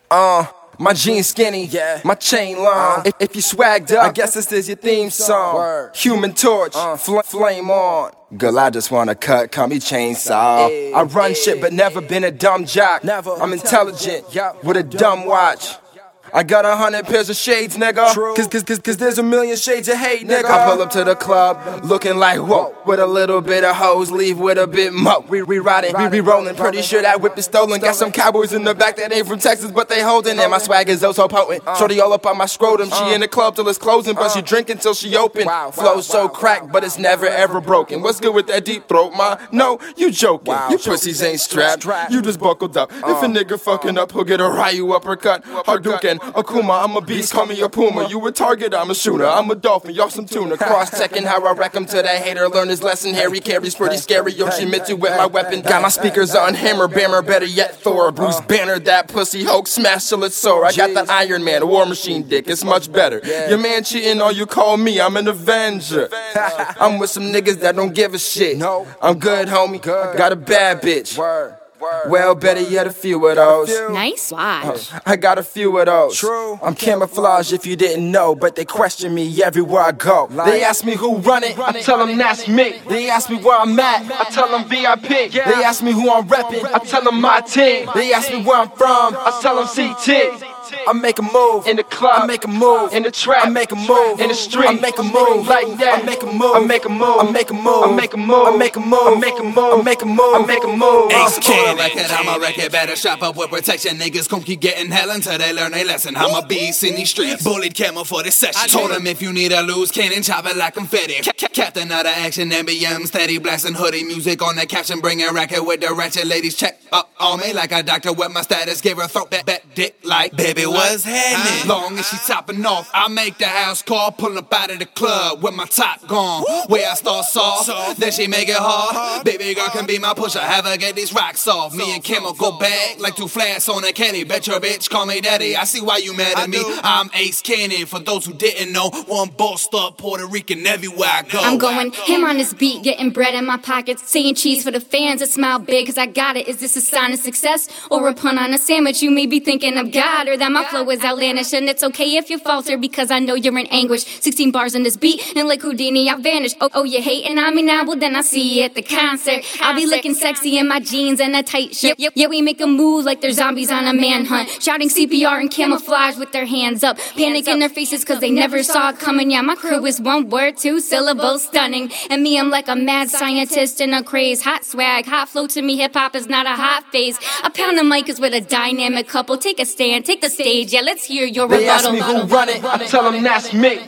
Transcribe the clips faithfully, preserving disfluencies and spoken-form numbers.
Uh, my jeans skinny, yeah. My chain long. Uh, if, if you swagged up, I guess this is your theme song. Word. Human Torch, uh, fl flame on. Girl, I just wanna cut, call me Chainsaw. Ay, I run ay, shit, but never been a dumb jock. Never. I'm intelligent, with a dumb watch. I got a hundred pairs of shades, nigga. Cause, cause, cause, cause there's a million shades of hate, nigga. I pull up to the club, looking like whoa. With a little bit of hose, leave with a bit mo. We re riding, we re rolling. Pretty sure that whip is stolen. Got some cowboys in the back that ain't from Texas, but they holding it. My swag is oh so potent. Shorty all up on my scrotum. She in the club till it's closing, but she drinking till she open. Flow so cracked, but it's never ever broken. What's good with that deep throat, ma? No, you joking. You pussies ain't strapped. You just buckled up. If a nigga fucking up, he'll get a Ryu uppercut. Hadouken, Akuma, I'm a beast, call me a puma. You a target, I'm a shooter. I'm a dolphin, y'all some tuna. Cross-checking how I wreck him to that hater. Learn his lesson, Harry carries pretty scary. Yoshimitsu with my weapon. Got my speakers on hammer, bammer, better yet Thor. Bruce Banner, that pussy Hulk, smash till it's sore. I got the Iron Man, a war machine dick, it's much better. Your man cheating, all you call me, I'm an Avenger. I'm with some niggas that don't give a shit. I'm good, homie, got a bad bitch. Well, better yet, a few of those. Nice watch. Uh, I got a few of those. True. I'm camouflage if you didn't know, but they question me everywhere I go. They ask me who run it, I tell them that's me. They ask me where I'm at, I tell them V I P. They ask me who I'm repping, I tell them my team. They ask me where I'm from, I tell them C T. I make a move in the club, I make a move in the trap, I make a move in the street, I make a move like that, I make a move, I make a move, I make a move, I make a move, I make a move, I make a move, I make a move, I make a move. Ace King, record, I'm a record, better shop up with protection. Niggas gon' keep getting hell until they learn a lesson. I'm a beast in these streets, bullied camel for this session. Told them if you need a loose cannon, chop it like confetti. Captain of the action, M B M, steady blasting hoodie music on the caption, bringing racket with the ratchet ladies. Check up on me like a doctor with my status, give her throat that, that dick like baby what's happening. Long as she topping off, I make the house call, pull up out of the club with my top gone. Where I start soft, then she make it hard. Baby girl can be my pusher, have her get these rocks off. Me and Kim will go back like two flats on a candy. Bet your bitch call me daddy, I see why you mad at me. I'm Ace Cannon, for those who didn't know. One bossed up Puerto Rican everywhere I go. I'm going ham on this beat, getting bread in my pockets. Saying cheese for the fans that smile big, cause I got it. Is this a sign of success or a pun on a sandwich? You may be thinking of God or that my flow is outlandish. And it's okay if you falter because I know you're in anguish. Sixteen bars on this beat and like Houdini I vanish. Oh, oh, you hating on me now? Well then I see you at the concert. I'll be looking sexy in my jeans and a tight shirt. Yeah, we make a move like they're zombies on a manhunt, shouting C P R and camouflage with their hands up, panic in their faces cause they never saw it coming. Yeah, my crew is one word, two syllables, stunning. And me, I'm like a mad scientist in a craze. Hot swag, hot flow to me, hip-hop is not a hot phase. A pound of mic is with a dynamic couple. Take a stand, take the stage, yeah, let's hear your They rebuttal. ask me who run it, I tell them that's me.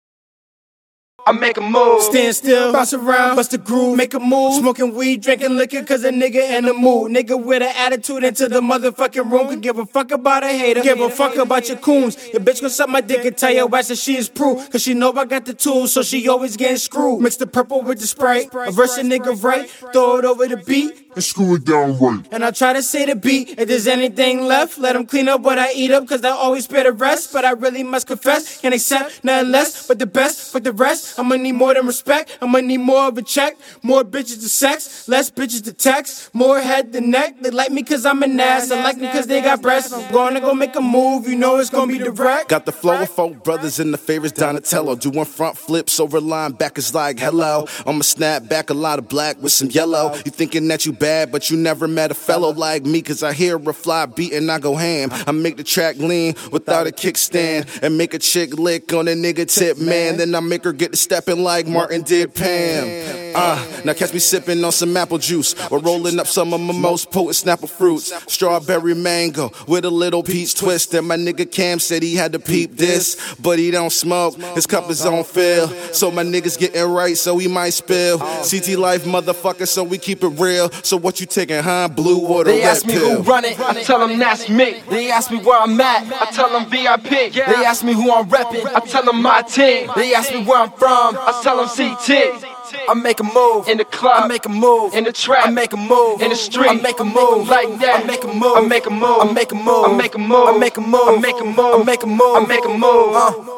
I make a move. Stand still, bounce around, bust a groove, make a move. Smoking weed, drinking liquor, cause a nigga in the mood. Nigga with an attitude into the motherfucking room. Could give a fuck about a hater, give a fuck about your coons. Your bitch gon' suck my dick and tell your ass that she is proof. Cause she know I got the tools, so she always getting screwed. Mix the purple with the spray, a verse a nigga right, throw it over the beat, and screw it down right. And I try to say the beat, if there's anything left, let them clean up what I eat up, cause I always spare the rest. But I really must confess, can't accept nothing less but the best for the rest. I'ma need more than respect, I'ma need more of a check. More bitches to sex, less bitches to text. More head than neck, they like me cause I'm an ass. I like me cause they got breasts. I'm gonna go make a move, you know it's gonna be direct. Got the flow of folk brothers and the favorites Donatello. Doing front flips over linebackers like hello. I'ma snap back a lot of black with some yellow. You thinking that you bad, but you never met a fellow like me. Cause I hear a fly beat and I go ham. I make the track lean without a kickstand, and make a chick lick on a nigga tip, man. Then I make her get to stepping like Martin did Pam. Uh, now catch me sipping on some apple juice, or rolling up some of my most potent Snapple fruits. Strawberry mango with a little peach twist. And my nigga Cam said he had to peep this, but he don't smoke, his cup is on fill. So my niggas getting right, so he might spill. C T life, motherfucker, so we keep it real. So what you taking, huh? Blue or the They red ask me pill? who run it, I tell them that's me. They ask me where I'm at, I tell them V I P. They ask me who I'm repping, I tell them my team. They ask me where I'm from, I tell them C T. I make a move in the club, I make a move in the trap, I make a move in the street, I make a move like that, I make a move, I make a move, I make a move, I make a move, I make a move, I make a move, I make a move, I make a move.